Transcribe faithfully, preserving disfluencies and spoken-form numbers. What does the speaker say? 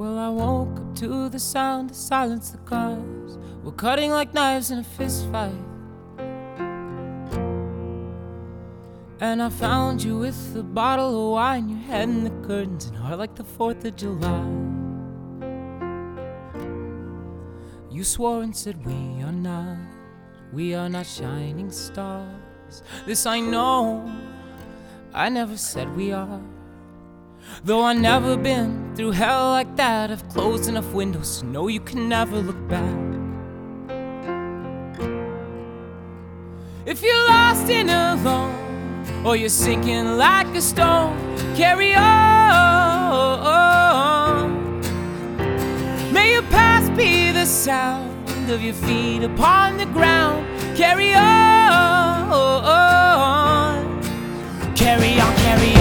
Well, I woke up to the sound of silence. The cars were cutting like knives in a fist fight. And I found you with a bottle of wine, your head in the curtains and heart like the fourth of July. You swore and said we are not, we are not shining stars. This I know, I never said we are. Though I've never been through hell like that, I've closed enough windows to know you can never look back. If you're lost and alone, or you're sinking like a stone, carry on. May your past be the sound of your feet upon the ground. Carry on, carry on, carry on.